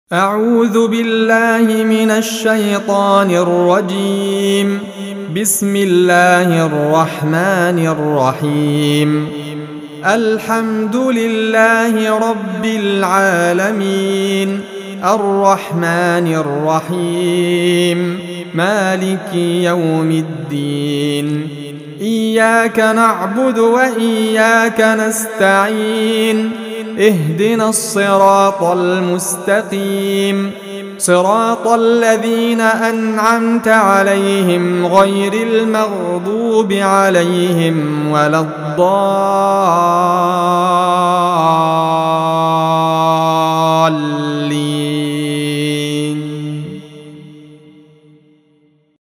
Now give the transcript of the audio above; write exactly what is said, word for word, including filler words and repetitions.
أعوذ بالله من الشيطان الرجيم. بسم الله الرحمن الرحيم. الحمد لله رب العالمين، الرحمن الرحيم، مالك يوم الدين. إياك نعبد وإياك نستعين، اهدنا الصراط المستقيم، صراط الذين أنعمت عليهم غير المغضوب عليهم ولا الضالين.